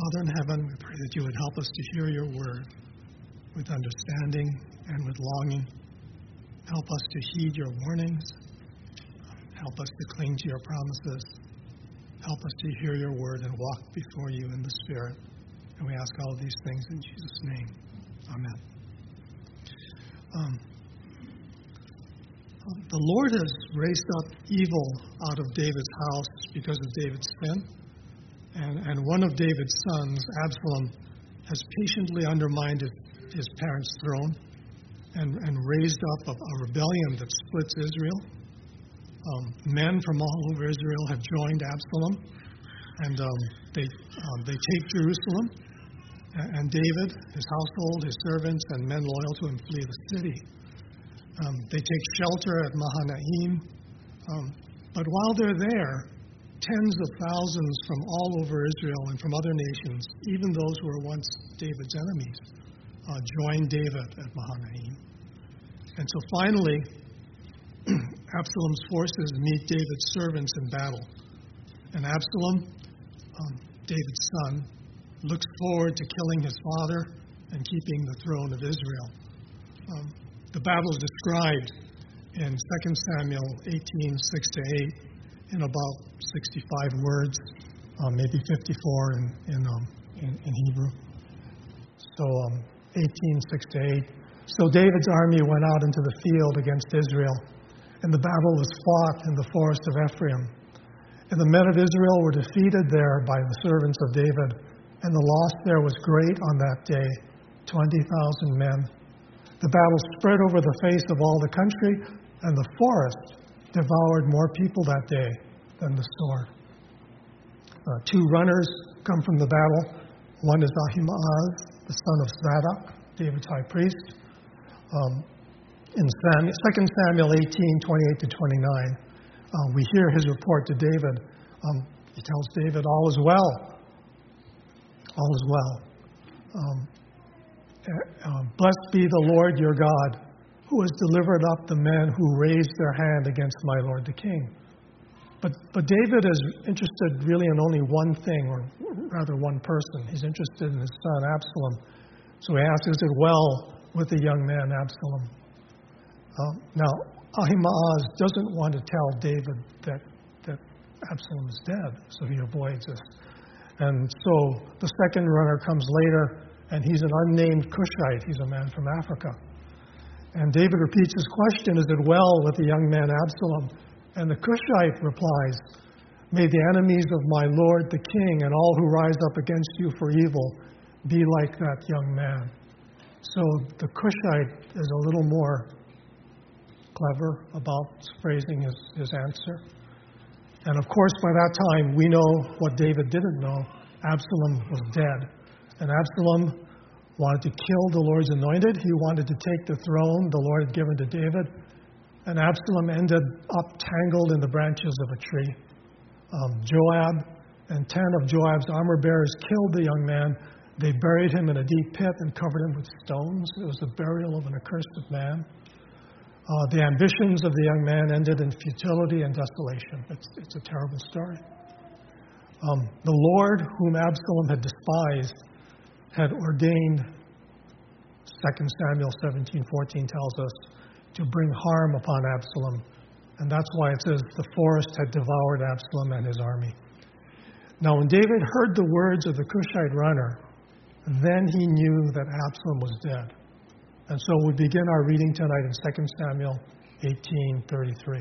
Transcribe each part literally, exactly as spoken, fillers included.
Father in heaven, we pray that you would help us to hear your word with understanding and with longing. Help us to heed your warnings. Help us to cling to your promises. Help us to hear your word and walk before you in the Spirit. And we ask all of these things in Jesus' name. Amen. Um, the Lord has raised up evil out of David's house because of David's sin. And, and one of David's sons, Absalom, has patiently undermined his parents' throne and, and raised up a, a rebellion that splits Israel. Um, men from all over Israel have joined Absalom, and um, they um, they take Jerusalem, and, and David, his household, his servants, and men loyal to him flee the city. Um, they take shelter at Mahanaim, um, but while they're there, tens of thousands from all over Israel and from other nations, even those who were once David's enemies, uh, join David at Mahanaim. And so finally, Absalom's forces meet David's servants in battle. And Absalom, um, David's son, looks forward to killing his father and keeping the throne of Israel. Um, the battle is described in Second Samuel eighteen, six to eight, in about sixty-five words, um, maybe fifty-four in, in, um, in, in Hebrew. So um, eighteen, six to eight. So David's army went out into the field against Israel, and the battle was fought in the forest of Ephraim. And the men of Israel were defeated there by the servants of David, and the loss there was great on that day, twenty thousand men. The battle spread over the face of all the country, and the forest devoured more people that day than the sword. Uh, two runners come from the battle. One is Ahimaaz, the son of Zadok, David's high priest. Um, in Sam, Second Samuel eighteen, twenty-eight to twenty-nine, uh, we hear his report to David. Um, he tells David, all is well. All is well. Um, uh, blessed be the Lord your God, who has delivered up the men who raised their hand against my lord the king. But, but David is interested really in only one thing, or rather one person. He's interested in his son Absalom. So he asks, is it well with the young man Absalom? Um, now, Ahimaaz doesn't want to tell David that, that Absalom is dead, so he avoids this. And so the second runner comes later, and he's an unnamed Cushite. He's a man from Africa. And David repeats his question, is it well with the young man Absalom? And the Cushite replies, may the enemies of my lord the king and all who rise up against you for evil be like that young man. So the Cushite is a little more clever about phrasing his, his answer. And of course, by that time, we know what David didn't know. Absalom was dead. And Absalom wanted to kill the Lord's anointed. He wanted to take the throne the Lord had given to David. And Absalom ended up tangled in the branches of a tree. Um, Joab and ten of Joab's armor bearers killed the young man. They buried him in a deep pit and covered him with stones. It was the burial of an accursed man. Uh, the ambitions of the young man ended in futility and desolation. It's, it's a terrible story. Um, the Lord, whom Absalom had despised, had ordained, Second Samuel seventeen fourteen tells us, to bring harm upon Absalom. And that's why it says the forest had devoured Absalom and his army. Now, when David heard the words of the Cushite runner, then he knew that Absalom was dead. And so we begin our reading tonight in Second Samuel eighteen thirty-three.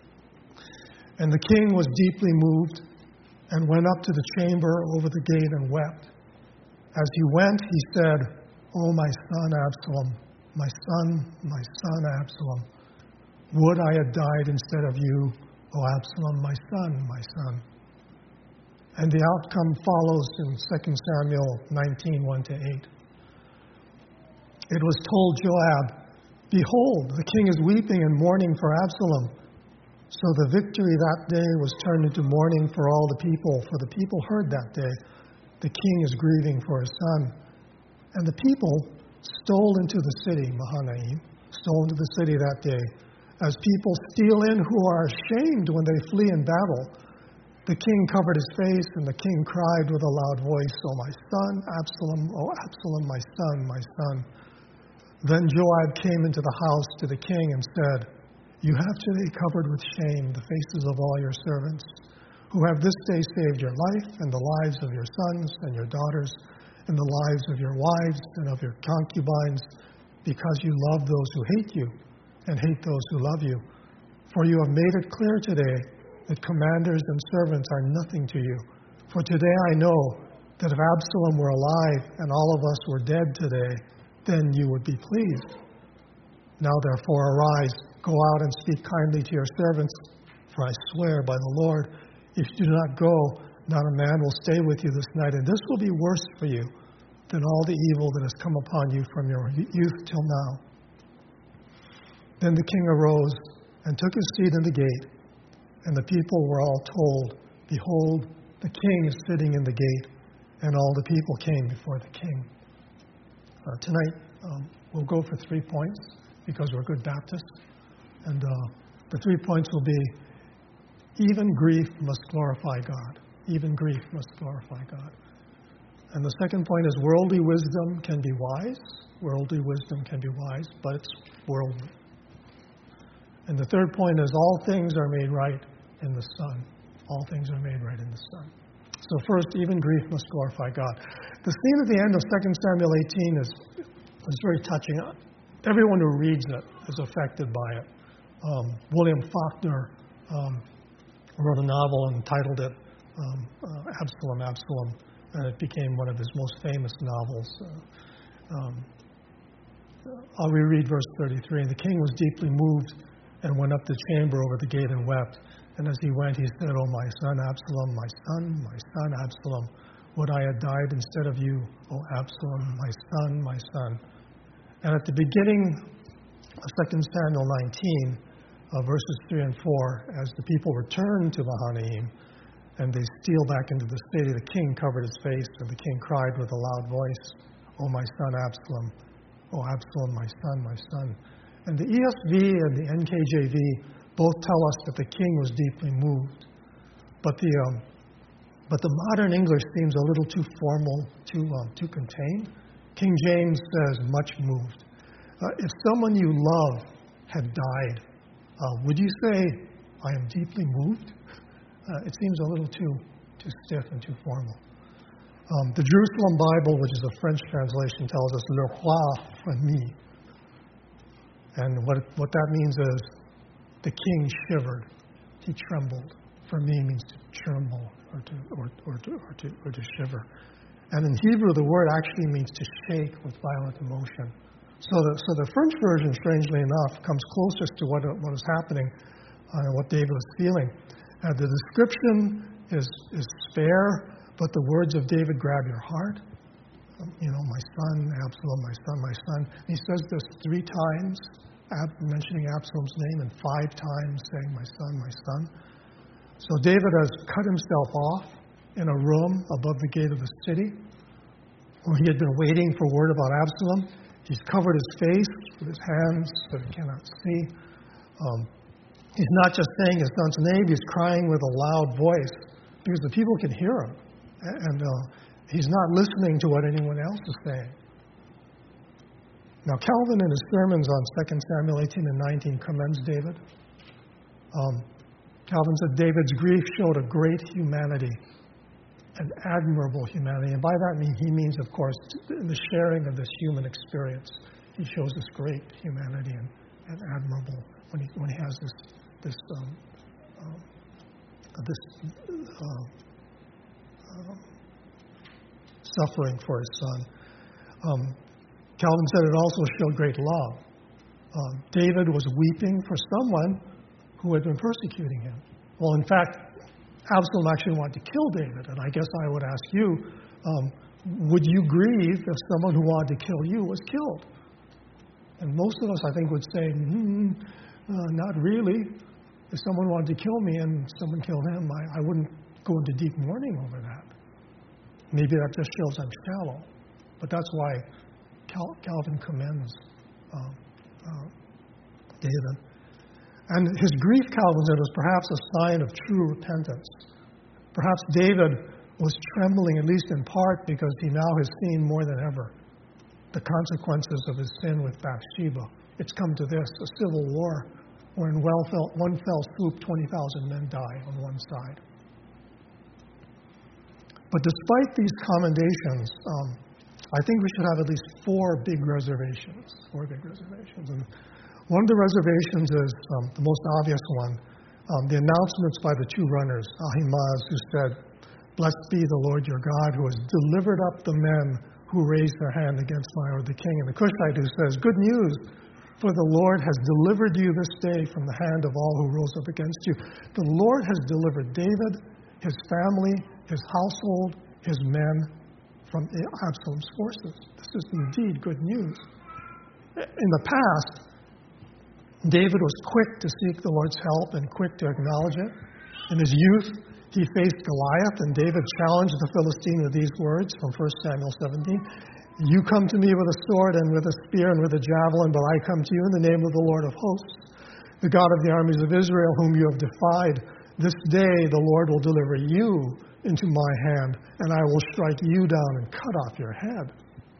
And the king was deeply moved and went up to the chamber over the gate and wept. As he went, he said, O my son Absalom, my son, my son Absalom, would I had died instead of you, O Absalom, my son, my son. And the outcome follows in Second Samuel nineteen, one to eight. It was told Joab, behold, the king is weeping and mourning for Absalom. So the victory that day was turned into mourning for all the people, for the people heard that day, the king is grieving for his son. And the people stole into the city, Mahanaim, stole into the city that day, as people steal in who are ashamed when they flee in battle. The king covered his face, and the king cried with a loud voice, "O my son, Absalom, O Absalom, my son, my son." Then Joab came into the house to the king and said, "You have today covered with shame the faces of all your servants, who have this day saved your life and the lives of your sons and your daughters and the lives of your wives and of your concubines, because you love those who hate you and hate those who love you. For you have made it clear today that commanders and servants are nothing to you. For today I know that if Absalom were alive and all of us were dead today, then you would be pleased. Now therefore arise, go out and speak kindly to your servants, for I swear by the Lord, if you do not go, not a man will stay with you this night, and this will be worse for you than all the evil that has come upon you from your youth till now." Then the king arose and took his seat in the gate, and the people were all told, "Behold, the king is sitting in the gate," and all the people came before the king. Uh, tonight, um, we'll go for three points, because we're good Baptists. And uh, the three points will be, even grief must glorify God. Even grief must glorify God. And the second point is, worldly wisdom can be wise. Worldly wisdom can be wise, but it's worldly. And the third point is, all things are made right in the Son. All things are made right in the Son. So first, even grief must glorify God. The scene at the end of Second Samuel eighteen is, is very touching. Everyone who reads it is affected by it. Um, William Faulkner um, wrote a novel and titled it um, uh, Absalom, Absalom, and it became one of his most famous novels. Uh, um, I'll reread verse thirty-three. "The king was deeply moved and went up the chamber over the gate and wept. And as he went, he said, 'O my son Absalom, my son, my son Absalom, would I had died instead of you, O Absalom, my son, my son.'" And at the beginning of Second Samuel nineteen, uh, verses three and four, as the people return to Mahanaim and they steal back into the city, the king covered his face, and the king cried with a loud voice, "O my son Absalom, O Absalom, my son, my son." And the E S V and the N K J V both tell us that the king was deeply moved. But the um, but the modern English seems a little too formal, too um, too contained. King James says, "much moved." Uh, if someone you love had died, uh, would you say, "I am deeply moved"? Uh, it seems a little too too stiff and too formal. Um, the Jerusalem Bible, which is a French translation, tells us "le roi frémit," and what what that means is the king shivered, he trembled. For me means to tremble or to or, or to or to or to shiver. And in Hebrew, the word actually means to shake with violent emotion. So the so the French version, strangely enough, comes closest to what what was happening uh, and what David was feeling. Uh, the description is is spare, but the words of David grab your heart. Um, you know, my son, Absalom, my son, my son. He says this three times, ab- mentioning Absalom's name, and five times saying, "My son, my son." So David has cut himself off in a room above the gate of the city, where he had been waiting for word about Absalom. He's covered his face with his hands so he cannot see. Um, he's not just saying his son's name, he's crying with a loud voice because the people can hear him. And uh, he's not listening to what anyone else is saying. Now, Calvin, in his sermons on Second Samuel eighteen and nineteen, commends David. Um, Calvin said David's grief showed a great humanity, an admirable humanity. And by that he means, of course, in the sharing of this human experience. He shows this great humanity and, and admirable when he when he has this this um, um, this uh, uh, suffering for his son. Um, Calvin said it also showed great love. Um, David was weeping for someone who had been persecuting him. Well, in fact, Absalom actually wanted to kill David, and I guess I would ask you, um, would you grieve if someone who wanted to kill you was killed? And most of us, I think, would say, mm, uh, not really. If someone wanted to kill me and someone killed him, I, I wouldn't go into deep mourning over that. Maybe that just shows I'm shallow. But that's why Cal- Calvin commends uh, uh, David. And his grief, Calvin said, was perhaps a sign of true repentance. Perhaps David was trembling, at least in part, because he now has seen more than ever the consequences of his sin with Bathsheba. It's come to this, a civil war, where in well fell, one fell swoop, twenty thousand men die on one side. But despite these commendations, um, I think we should have at least four big reservations. Four big reservations. And one of the reservations is um, the most obvious one, um, the announcements by the two runners, Ahimaaz, who said, "Blessed be the Lord your God, who has delivered up the men who raised their hand against my lord the king." And the Cushite who says, "Good news, for the Lord has delivered you this day from the hand of all who rose up against you." The Lord has delivered David, his family, his household, his men from Absalom's forces. This is indeed good news. In the past, David was quick to seek the Lord's help and quick to acknowledge it. In his youth, he faced Goliath, and David challenged the Philistine with these words from First Samuel seventeen. "You come to me with a sword and with a spear and with a javelin, but I come to you in the name of the Lord of hosts, the God of the armies of Israel, whom you have defied. This day the Lord will deliver you into my hand, and I will strike you down and cut off your head."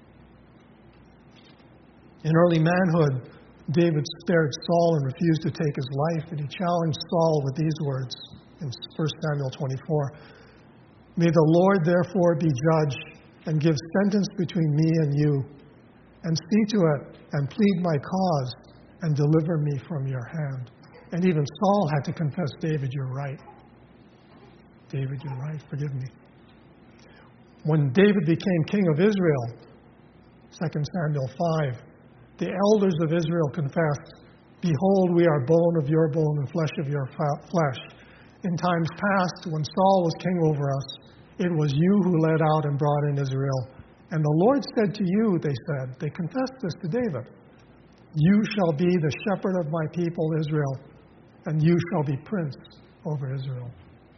In early manhood, David spared Saul and refused to take his life, and he challenged Saul with these words in First Samuel twenty-four. "May the Lord therefore be judge and give sentence between me and you, and see to it and plead my cause and deliver me from your hand." And even Saul had to confess, "David, you're right. David, you're right. Forgive me." When David became king of Israel, Second Samuel five, the elders of Israel confessed, "Behold, we are bone of your bone and flesh of your flesh. In times past, when Saul was king over us, it was you who led out and brought in Israel. And the Lord said to you," they said, they confessed this to David, "You shall be the shepherd of my people Israel, and you shall be prince over Israel."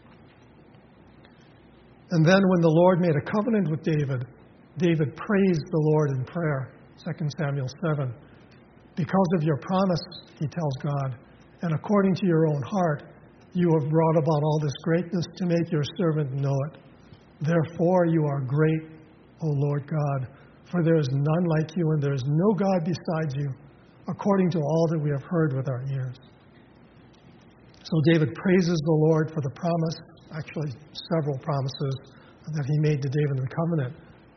And then when the Lord made a covenant with David, David praised the Lord in prayer, Second Samuel seven. "Because of your promise," he tells God, "and according to your own heart, you have brought about all this greatness to make your servant know it. Therefore you are great, O Lord God, for there is none like you, and there is no God besides you, according to all that we have heard with our ears." So David praises the Lord for the promise, actually several promises that he made to David in the covenant.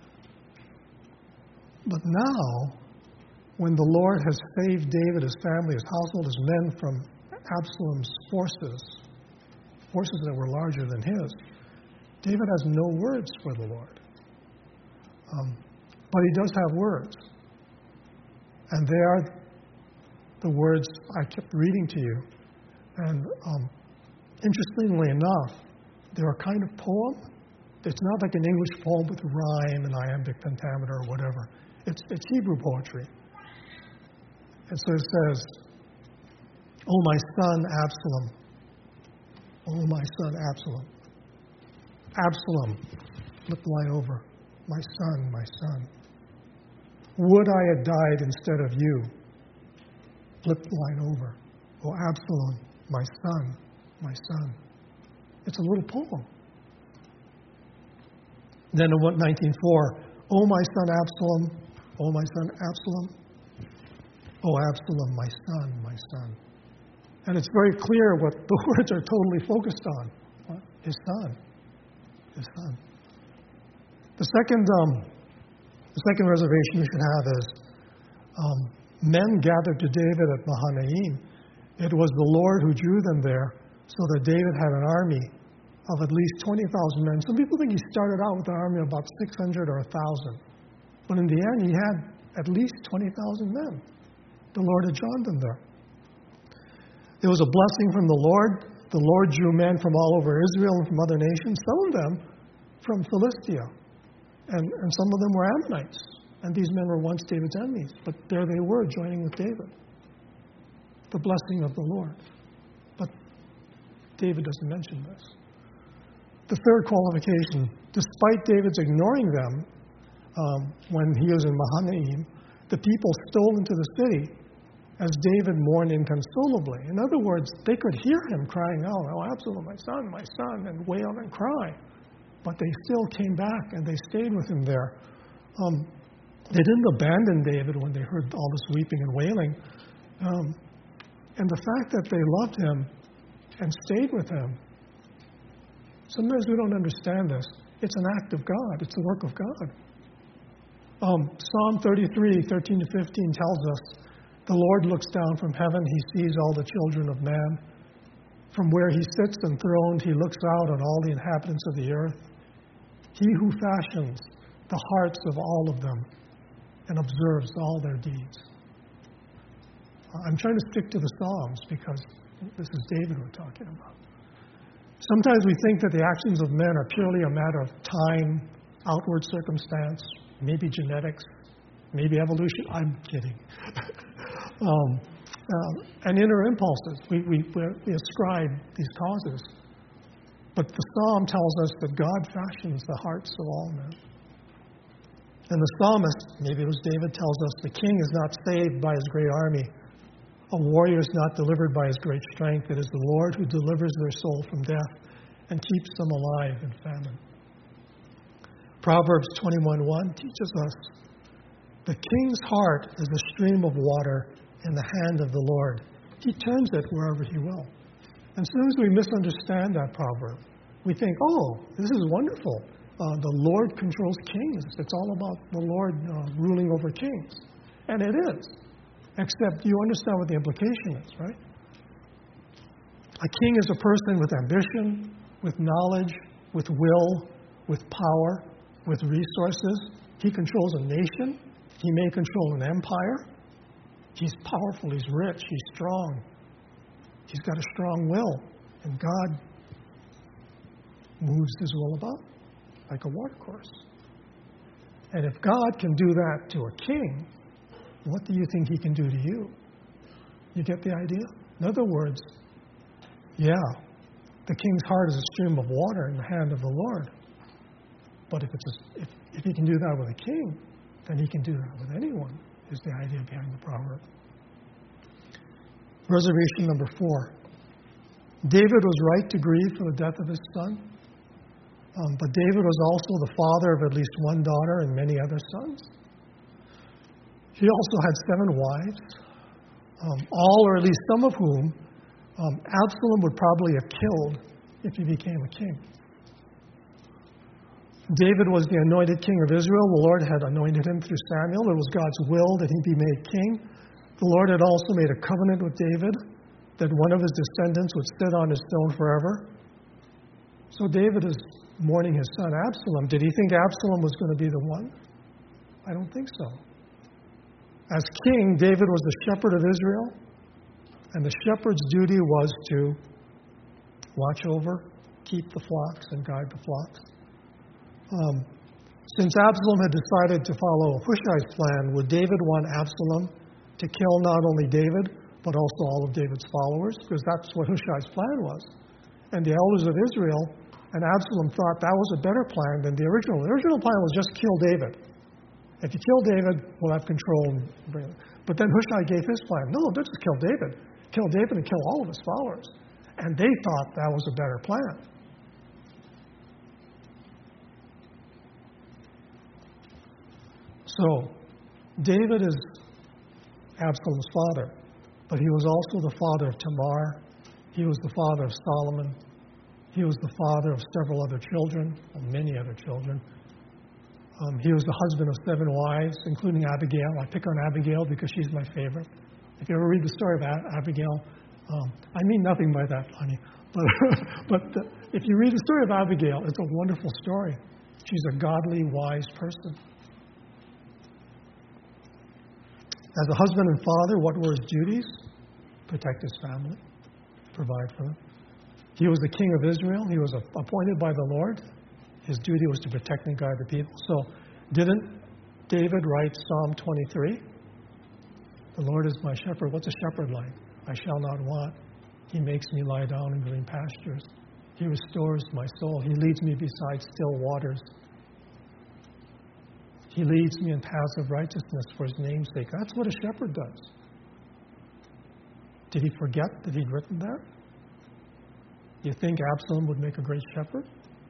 But now, when the Lord has saved David, his family, his household, his men from Absalom's forces, forces that were larger than his, David has no words for the Lord. Um, but he does have words. And they are the words I kept reading to you. And um, interestingly enough, they're a kind of poem. It's not like an English poem with rhyme and iambic pentameter or whatever. It's, it's Hebrew poetry. And so it says, "O my son Absalom, O my son Absalom, Absalom, flip the line over, my son, my son, would I had died instead of you." Flip the line over. "O Absalom, my son, my son." It's a little poem. Then in nineteen four, "O my son Absalom, O my son Absalom, O Absalom, my son, my son." And it's very clear what the words are totally focused on. What? His son. His son. The second, um, the second reservation we should have is um, men gathered to David at Mahanaim. It was the Lord who drew them there, so that David had an army of at least twenty thousand men. Some people think he started out with an army of about six hundred or one thousand. But in the end, he had at least twenty thousand men. The Lord had drawn them there. It was a blessing from the Lord. The Lord drew men from all over Israel and from other nations, some of them from Philistia. And, and some of them were Ammonites. And these men were once David's enemies. But there they were, joining with David. The blessing of the Lord. But David doesn't mention this. The third qualification, despite David's ignoring them um, when he was in Mahanaim, the people stole into the city as David mourned inconsolably. In other words, they could hear him crying out, "Oh, Absalom, my son, my son," and wail and cry. But they still came back and they stayed with him there. Um, they didn't abandon David when they heard all this weeping and wailing. Um, and the fact that they loved him and stayed with him, sometimes we don't understand this. It's an act of God. It's the work of God. Um, Psalm thirty-three, thirteen to fifteen tells us, "The Lord looks down from heaven. He sees all the children of man. From where he sits enthroned, he looks out on all the inhabitants of the earth. He who fashions the hearts of all of them and observes all their deeds." I'm trying to stick to the Psalms because this is David we're talking about. Sometimes we think that the actions of men are purely a matter of time, outward circumstance, maybe genetics, maybe evolution. I'm kidding. um, uh, and inner impulses. We, we, we ascribe these causes. But the Psalm tells us that God fashions the hearts of all men. And the psalmist, maybe it was David, tells us the king is not saved by his great army. A warrior is not delivered by his great strength. It is the Lord who delivers their soul from death and keeps them alive in famine. Proverbs twenty-one one teaches us, "The king's heart is a stream of water in the hand of the Lord. He turns it wherever he will." And as soon as we misunderstand that proverb, we think, oh, this is wonderful. Uh, the Lord controls kings. It's all about the Lord uh, ruling over kings. And it is. Except you understand what the implication is, right? A king is a person with ambition, with knowledge, with will, with power, with resources. He controls a nation. He may control an empire. He's powerful. He's rich. He's strong. He's got a strong will. And God moves his will about like a watercourse. And if God can do that to a king, what do you think he can do to you? You get the idea? In other words, yeah, the king's heart is a stream of water in the hand of the Lord. But if, it's a, if, if he can do that with a king, then he can do that with anyone, is the idea behind the proverb. Reservation number four. David was right to grieve for the death of his son, um, but David was also the father of at least one daughter and many other sons. He also had seven wives, um, all or at least some of whom um, Absalom would probably have killed if he became a king. David was the anointed king of Israel. The Lord had anointed him through Samuel. It was God's will that he be made king. The Lord had also made a covenant with David that one of his descendants would sit on his throne forever. So David is mourning his son Absalom. Did he think Absalom was going to be the one? I don't think so. As king, David was the shepherd of Israel, and the shepherd's duty was to watch over, keep the flocks, and guide the flocks. Um, since Absalom had decided to follow Hushai's plan, would David want Absalom to kill not only David, but also all of David's followers? Because that's what Hushai's plan was. And the elders of Israel and Absalom thought that was a better plan than the original. The original plan was just kill David. If you kill David, we'll have control. But then Hushai gave his plan. No, don't just kill David. Kill David and kill all of his followers. And they thought that was a better plan. So, David is Absalom's father, but he was also the father of Tamar. He was the father of Solomon. He was the father of several other children, and many other children. Um, he was the husband of seven wives, including Abigail. I pick on Abigail because she's my favorite. If you ever read the story of Ab- Abigail, um, I mean nothing by that, honey. But, but the, if you read the story of Abigail, it's a wonderful story. She's a godly, wise person. As a husband and father, what were his duties? Protect his family, provide for them. He was the king of Israel. He was appointed by the Lord. His duty was to protect and guide the people. So, didn't David write Psalm twenty-three? The Lord is my shepherd. What's a shepherd like? I shall not want. He makes me lie down in green pastures. He restores my soul. He leads me beside still waters. He leads me in paths of righteousness for his name's sake. That's what a shepherd does. Did he forget that he'd written that? You think Absalom would make a great shepherd?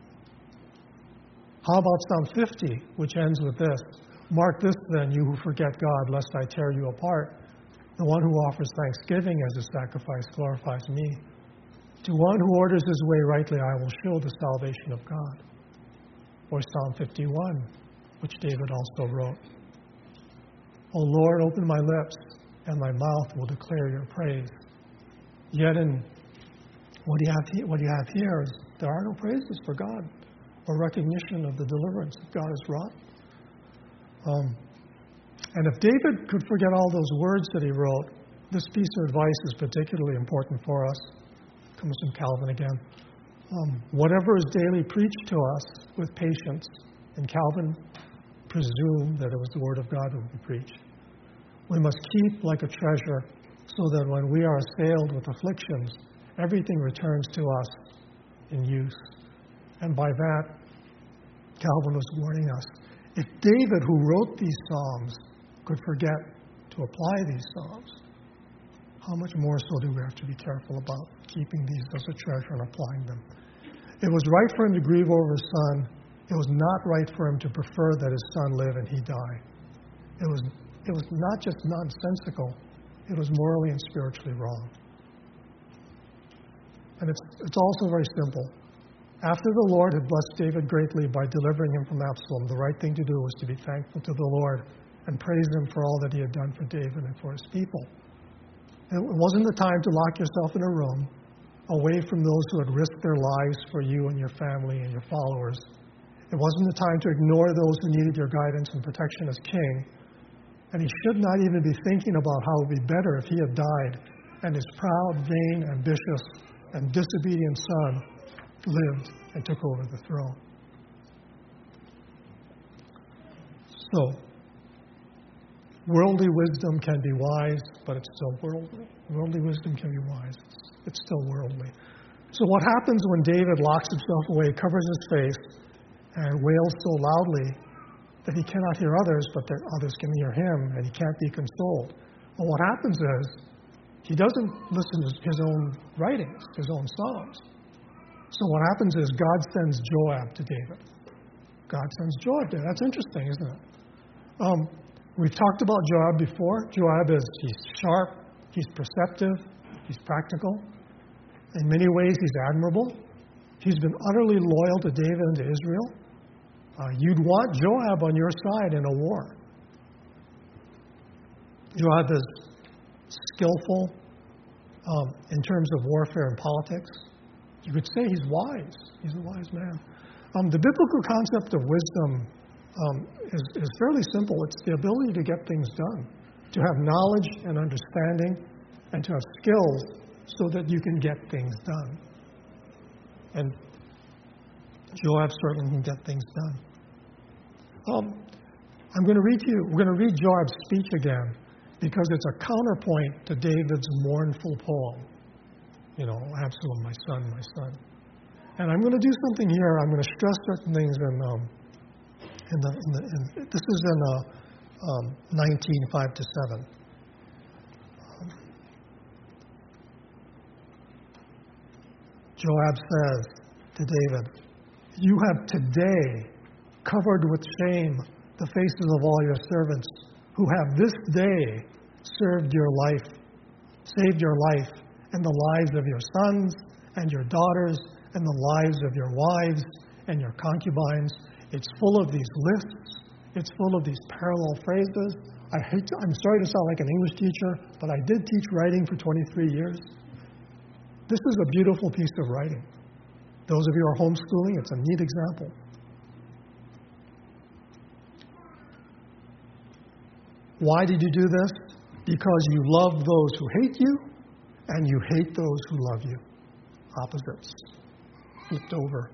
How about Psalm fifty, which ends with this? Mark this then, you who forget God, lest I tear you apart. The one who offers thanksgiving as a sacrifice glorifies me. To one who orders his way rightly, I will show the salvation of God. Or Psalm fifty-one, which David also wrote. O Lord, open my lips, and my mouth will declare your praise. Yet in what you have here, what you have here is there are no praises for God or recognition of the deliverance that God has wrought. Um, and if David could forget all those words that he wrote, this piece of advice is particularly important for us. It comes from Calvin again. Um, whatever is daily preached to us with patience, and Calvin presumed that it was the Word of God that would be preached, we must keep like a treasure so that when we are assailed with afflictions, everything returns to us in use. And by that, Calvin was warning us. If David, who wrote these Psalms, could forget to apply these Psalms, how much more so do we have to be careful about keeping these as a treasure and applying them? It was right for him to grieve over his son. It was not right for him to prefer that his son live and he die. It was, it was not just nonsensical. It was morally and spiritually wrong. And it's, it's also very simple. After the Lord had blessed David greatly by delivering him from Absalom, the right thing to do was to be thankful to the Lord and praise him for all that he had done for David and for his people. It wasn't the time to lock yourself in a room away from those who had risked their lives for you and your family and your followers. It wasn't the time to ignore those who needed your guidance and protection as king. And he should not even be thinking about how it would be better if he had died and his proud, vain, ambitious, and disobedient son lived and took over the throne. So, worldly wisdom can be wise, but it's still worldly. Worldly wisdom can be wise. It's still worldly. So what happens when David locks himself away, covers his face, and wails so loudly that he cannot hear others, but that others can hear him, and he can't be consoled? Well, what happens is he doesn't listen to his own writings, his own Psalms. So what happens is God sends Joab to David. God sends Joab to David. That's interesting, isn't it? Um, we've talked about Joab before. Joab is, he's sharp, he's perceptive, he's practical. In many ways, he's admirable. He's been utterly loyal to David and to Israel. Uh, you'd want Joab on your side in a war. Joab is skillful um, in terms of warfare and politics. You could say he's wise. He's a wise man. Um, the biblical concept of wisdom um, is, is fairly simple. It's the ability to get things done, to have knowledge and understanding, and to have skills so that you can get things done. And Joab certainly can get things done. Um, I'm going to read to you, we're going to read Joab's speech again because it's a counterpoint to David's mournful poem. You know, Absalom, my son, my son. And I'm going to do something here. I'm going to stress certain things in, um, in the, in the in, this is in uh, um, nineteen, five to seven. Um, Joab says to David, you have today covered with shame the faces of all your servants who have this day served your life, saved your life, and the lives of your sons and your daughters and the lives of your wives and your concubines. It's full of these lists. It's full of these parallel phrases. I hate to, I'm sorry to sound like an English teacher, but I did teach writing for twenty-three years. This is a beautiful piece of writing. Those of you who are homeschooling, it's a neat example. Why did you do this? Because you love those who hate you, and you hate those who love you. Opposites. Flipped over.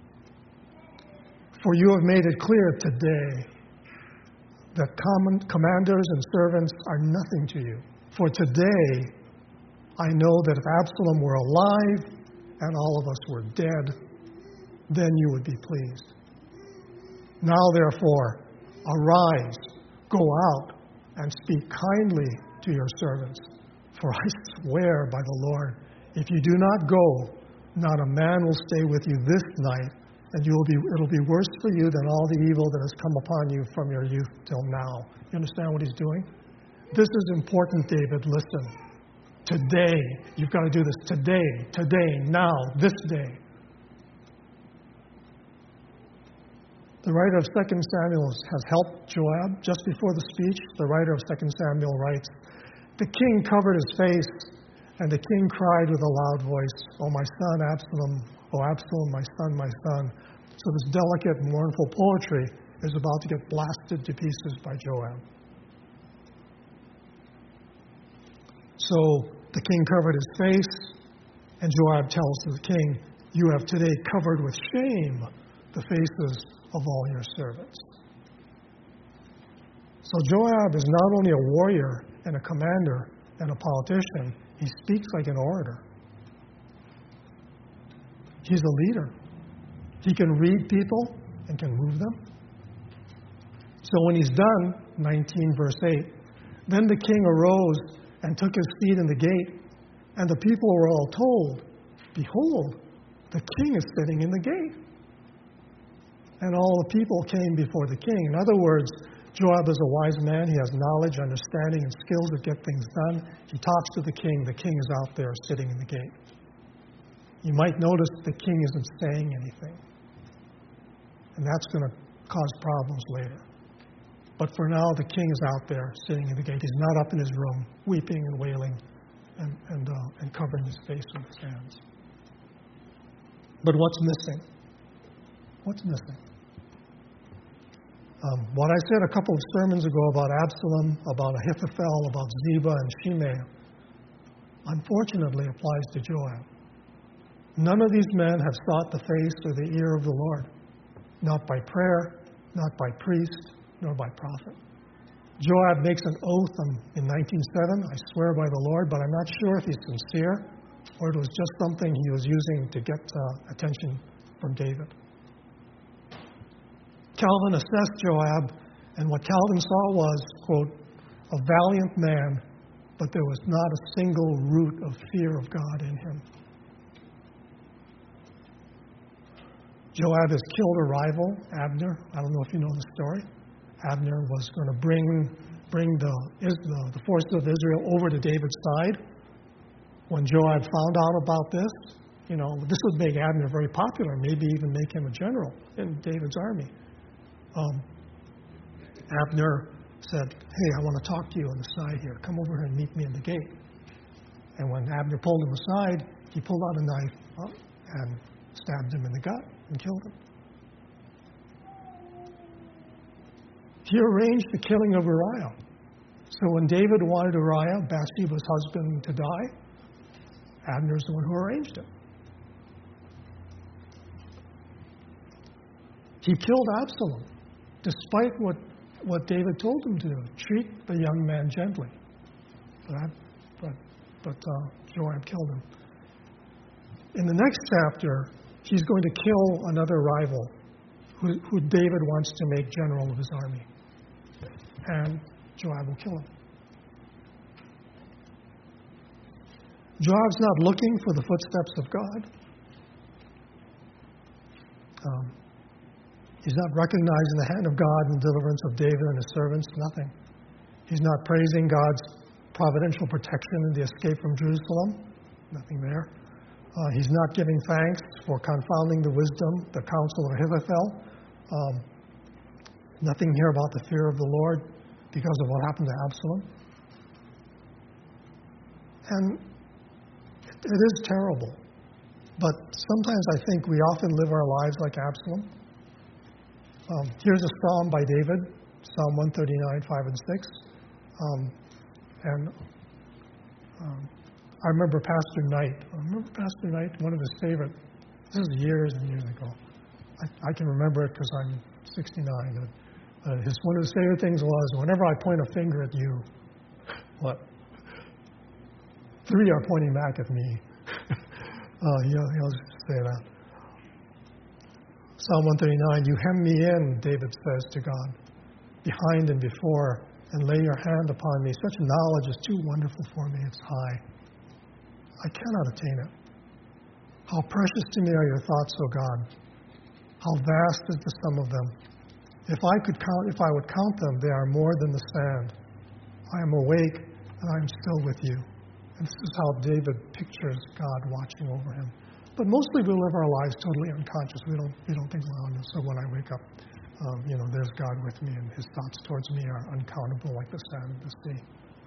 For you have made it clear today that common commanders and servants are nothing to you. For today, I know that if Absalom were alive and all of us were dead, then you would be pleased. Now, therefore, arise, go out, and speak kindly to your servants. For I swear by the Lord, if you do not go, not a man will stay with you this night, and you will be, it'll be worse for you than all the evil that has come upon you from your youth till now. You understand what he's doing? This is important, David. Listen. Today, you've got to do this. Today, today, now, this day. The writer of Second Samuel has helped Joab. Just before the speech, the writer of Second Samuel writes, the king covered his face, and the king cried with a loud voice, "Oh, my son Absalom, oh, Absalom, my son, my son." So this delicate, mournful poetry is about to get blasted to pieces by Joab. So the king covered his face, and Joab tells the king, "You have today covered with shame the faces of all your servants." So Joab is not only a warrior and a commander and a politician, he speaks like an orator. He's a leader. He can read people and can move them. So when he's done, nineteen verse eight, then the king arose and took his seat in the gate, and the people were all told, "Behold, the king is sitting in the gate." And all the people came before the king. In other words, Joab is a wise man. He has knowledge, understanding, and skills to get things done. He talks to the king. The king is out there sitting in the gate. You might notice the king isn't saying anything. And that's going to cause problems later. But for now, the king is out there sitting in the gate. He's not up in his room, weeping and wailing and, and, uh, and covering his face with his hands. But what's missing? What's missing? Um, what I said a couple of sermons ago about Absalom, about Ahithophel, about Ziba and Shimei, unfortunately applies to Joab. None of these men have sought the face or the ear of the Lord, not by prayer, not by priest, nor by prophet. Joab makes an oath in nineteen seven, "I swear by the Lord," but I'm not sure if he's sincere or it was just something he was using to get uh, attention from David. Calvin assessed Joab, and what Calvin saw was, quote, "a valiant man, but there was not a single root of fear of God in him." Joab has killed a rival, Abner. I don't know if you know the story. Abner was going to bring bring the, the, the forces of Israel over to David's side. When Joab found out about this, you know, this would make Abner very popular, maybe even make him a general in David's army. Um, Abner said, "Hey, I want to talk to you on the side here. Come over here and meet me in the gate." And when Abner pulled him aside, he pulled out a knife uh, and stabbed him in the gut and killed him. He arranged the killing of Uriah. So when David wanted Uriah, Bathsheba's husband, to die, Abner's the one who arranged it. He killed Absalom, despite what, what David told him to do. Treat the young man gently. But, but, but uh, Joab killed him. In the next chapter, he's going to kill another rival who, who David wants to make general of his army. And Joab will kill him. Joab's not looking for the footsteps of God. Um, he's not recognizing the hand of God in the deliverance of David and his servants. Nothing. He's not praising God's providential protection in the escape from Jerusalem. Nothing there. Uh, he's not giving thanks for confounding the wisdom, the counsel of Ahithophel. Um, nothing here about the fear of the Lord because of what happened to Absalom. And it is terrible. But sometimes I think we often live our lives like Absalom. Um, here's a psalm by David, Psalm one thirty-nine, five and six. Um, and um, I remember Pastor Knight. I remember Pastor Knight, one of his favorite, this is years and years ago. I, I can remember it because I'm sixty-nine. Uh, uh, his, one of his favorite things was, whenever I point a finger at you, what? Three are pointing back at me. uh, he'll, he'll say that. Psalm one thirty-nine, "You hem me in," David says to God. "Behind and before, and lay your hand upon me. Such knowledge is too wonderful for me. It's high. I cannot attain it. How precious to me are your thoughts, O God. How vast is the sum of them. If I could count, if I would count them, they are more than the sand. I am awake and I am still with you. And this is how David pictures God watching over him. But mostly we live our lives totally unconscious. We don't we don't think around this. So when I wake up, um, you know, there's God with me, and his thoughts towards me are uncountable like the sand of the sea.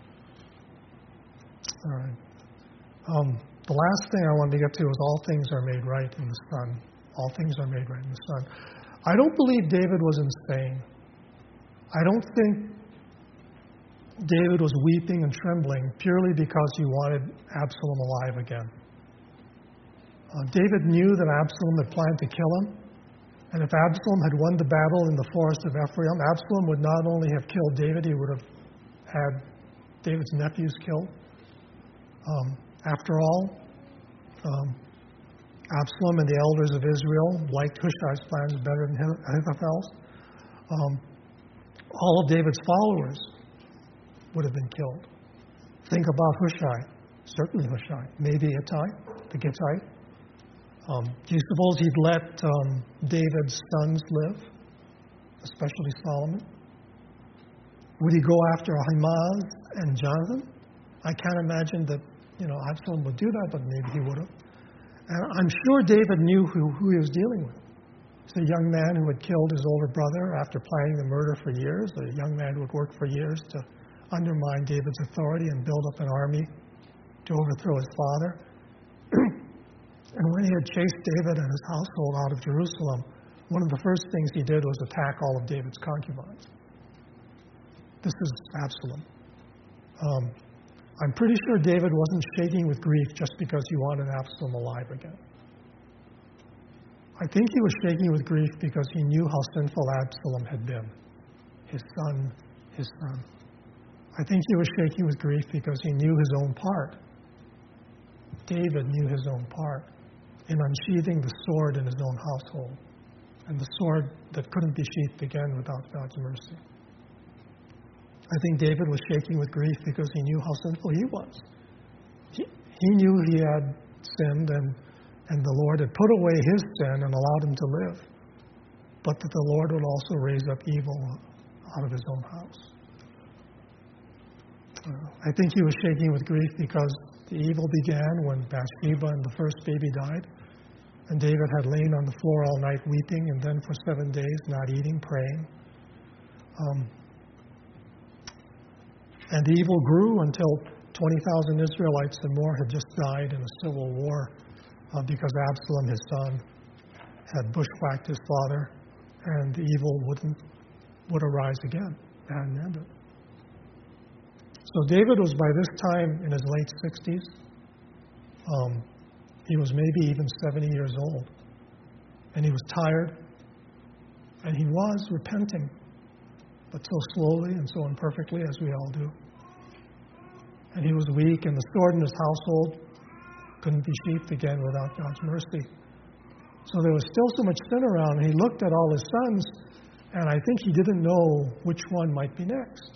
All right. Um, the last thing I wanted to get to is all things are made right in the Son. All things are made right in the Son. I don't believe David was insane. I don't think David was weeping and trembling purely because he wanted Absalom alive again. Uh, David knew that Absalom had planned to kill him, and if Absalom had won the battle in the forest of Ephraim, Absalom would not only have killed David, he would have had David's nephews killed. Um, after all, um, Absalom and the elders of Israel liked Hushai's plans better than Ahithophel's. Um, all of David's followers would have been killed. Think about Hushai. Certainly Hushai. Maybe Ittai, the Gittite. Um, do you suppose he'd let um, David's sons live, especially Solomon? Would he go after Ahimaaz and Jonathan? I can't imagine that, you know, Absalom would do that, but maybe he would have. And I'm sure David knew who, who he was dealing with. He's a young man who had killed his older brother after planning the murder for years, a young man who had worked for years to undermine David's authority and build up an army to overthrow his father. And when he had chased David and his household out of Jerusalem, one of the first things he did was attack all of David's concubines. This is Absalom. Um, I'm pretty sure David wasn't shaking with grief just because he wanted Absalom alive again. I think he was shaking with grief because he knew how sinful Absalom had been. His son, his son. I think he was shaking with grief because he knew his own part. David knew his own part in unsheathing the sword in his own household, and the sword that couldn't be sheathed again without God's mercy. I think David was shaking with grief because he knew how sinful he was. He, he knew he had sinned, and, and the Lord had put away his sin and allowed him to live, but that the Lord would also raise up evil out of his own house. Uh, I think he was shaking with grief because the evil began when Bathsheba and the first baby died, and David had lain on the floor all night weeping, and then for seven days not eating, praying. Um, and the evil grew until twenty thousand Israelites and more had just died in a civil war uh, because Absalom, his son, had bushwhacked his father, and the evil wouldn't would arise again. It hadn't ended. So David was by this time in his late sixties. Um, he was maybe even seventy years old. And he was tired. And he was repenting, but so slowly and so imperfectly, as we all do. And he was weak, and the sword in his household couldn't be sheathed again without God's mercy. So there was still so much sin around, and he looked at all his sons, and I think he didn't know which one might be next.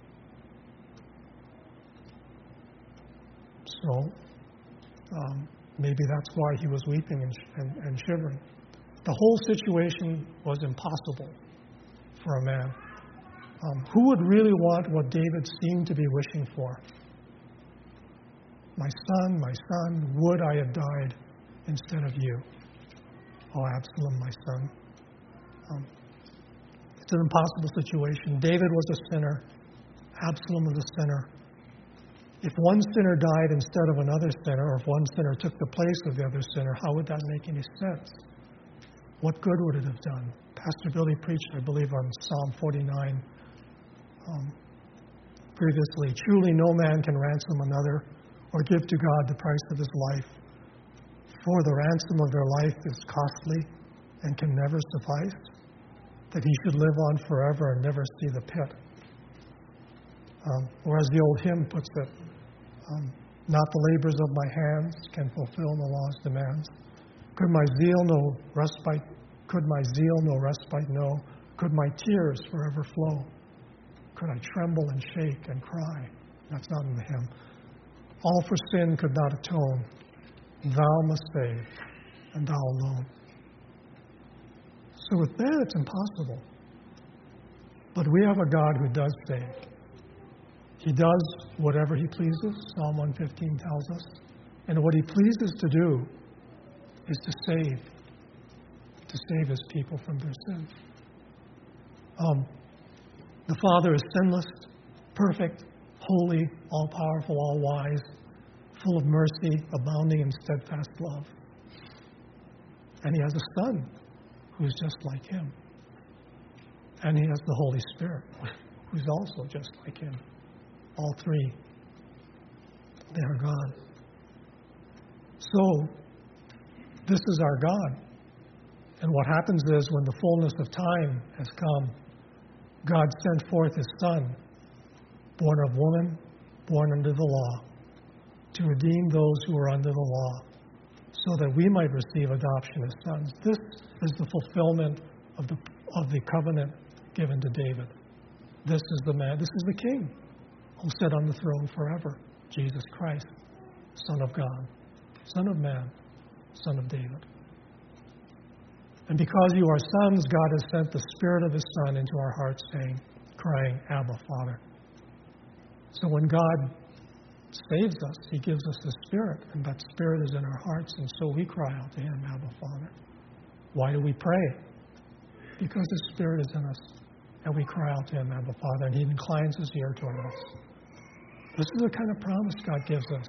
So um, maybe that's why he was weeping and, and, and shivering. The whole situation was impossible for a man. Um, who would really want what David seemed to be wishing for? My son, my son, would I had died instead of you. Oh, Absalom, my son. Um, it's an impossible situation. David was a sinner. Absalom was a sinner. If one sinner died instead of another sinner, or if one sinner took the place of the other sinner, how would that make any sense? What good would it have done? Pastor Billy preached, I believe, on Psalm forty-nine um, previously. Truly no man can ransom another or give to God the price of his life. For the ransom of their life is costly and can never suffice, that he should live on forever and never see the pit. Um, or as the old hymn puts it, um, not the labors of my hands can fulfill the law's demands. Could my zeal no respite, could my zeal no respite know? Could my tears forever flow? could I tremble and shake and cry. That's not in the hymn. All for sin could not atone. Thou must save, and thou alone. So with that, it's impossible. But we have a God who does save. He does whatever he pleases, Psalm one fifteen tells us. And what he pleases to do is to save, to save his people from their sins. Um, the Father is sinless, perfect, holy, all-powerful, all-wise, full of mercy, abounding in steadfast love. And he has a Son who's just like him. And he has the Holy Spirit, who's also just like him. All three, they are God. So, this is our God. And what happens is, when the fullness of time has come, God sent forth his Son, born of woman, born under the law, to redeem those who are under the law, so that we might receive adoption as sons. This is the fulfillment of the of the covenant given to David. This is the man, this is the King who sat on the throne forever, Jesus Christ, Son of God, Son of man, Son of David. And because you are sons, God has sent the Spirit of his Son into our hearts, saying, crying, Abba, Father. So when God saves us, he gives us the Spirit, and that Spirit is in our hearts, and so we cry out to him, Abba, Father. Why do we pray? Because the Spirit is in us, and we cry out to him, Abba, Father, and he inclines his ear toward us. This is the kind of promise God gives us.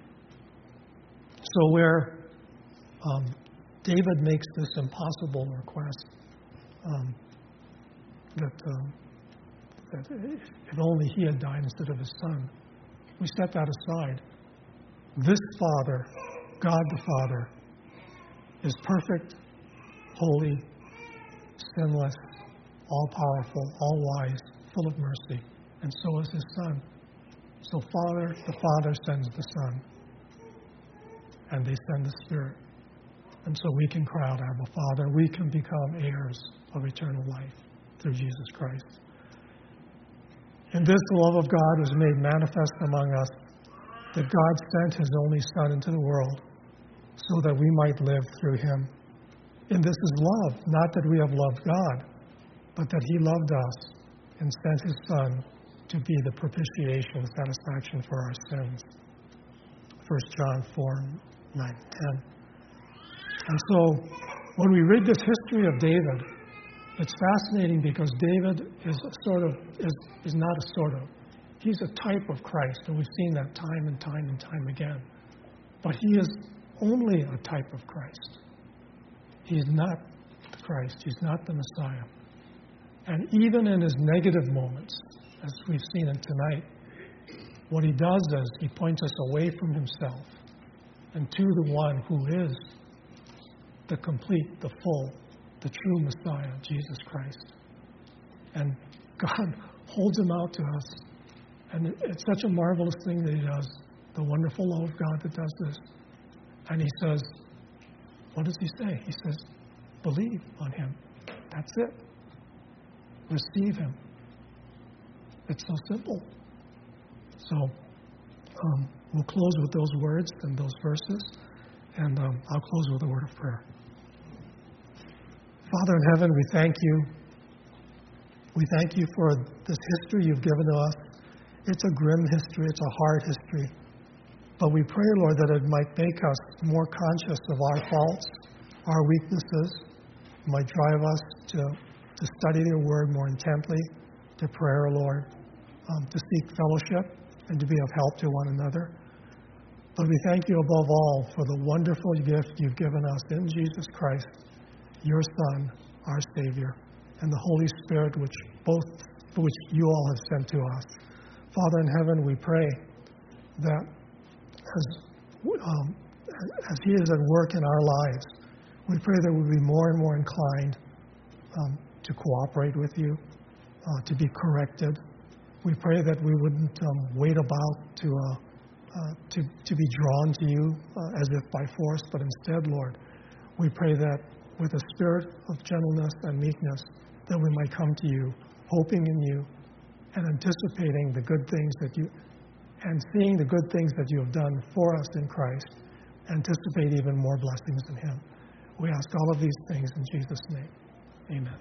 So where um, David makes this impossible request, um, that, um, that if only he had died instead of his son, we set that aside. This Father, God the Father, is perfect, holy, sinless, all-powerful, all-wise, full of mercy, and so is his Son. So Father, the Father sends the Son, and they send the Spirit. And so we can cry out, Abba, Father. We can become heirs of eternal life through Jesus Christ. In this, the love of God was made manifest among us, that God sent his only Son into the world so that we might live through him. And this is love, not that we have loved God, but that he loved us and sent his Son to be the propitiation, satisfaction for our sins. First John four, nine, ten. And so, when we read this history of David, it's fascinating because David is a sort of is, is not a sort of. He's a type of Christ, and we've seen that time and time and time again. But he is only a type of Christ. He's not the Christ. He's not the Messiah. And even in his negative moments, as we've seen it tonight, what he does is he points us away from himself and to the one who is the complete, the full, the true Messiah, Jesus Christ. And God holds him out to us. And it's such a marvelous thing that he does, the wonderful love of God that does this. And he says, what does he say? He says, believe on him. That's it. Receive him. It's so simple. So um, we'll close with those words and those verses, and um, I'll close with a word of prayer. Father in heaven, we thank you. We thank you for this history you've given to us. It's a grim history. It's a hard history. But we pray, Lord, that it might make us more conscious of our faults, our weaknesses. It might drive us to, to study your word more intently, to prayer, Lord, um, to seek fellowship and to be of help to one another. But we thank you above all for the wonderful gift you've given us in Jesus Christ, your Son, our Savior, and the Holy Spirit, which both which you all have sent to us. Father in heaven, we pray that as, um, as he is at work in our lives, we pray that we'll be more and more inclined um, to cooperate with you, uh, to be corrected. We pray that we wouldn't um, wait about to, uh, uh, to, to be drawn to you uh, as if by force, but instead, Lord, we pray that with a spirit of gentleness and meekness, that we might come to you, hoping in you, and anticipating the good things that you, and seeing the good things that you have done for us in Christ, anticipate even more blessings in Him. We ask all of these things in Jesus' name. Amen.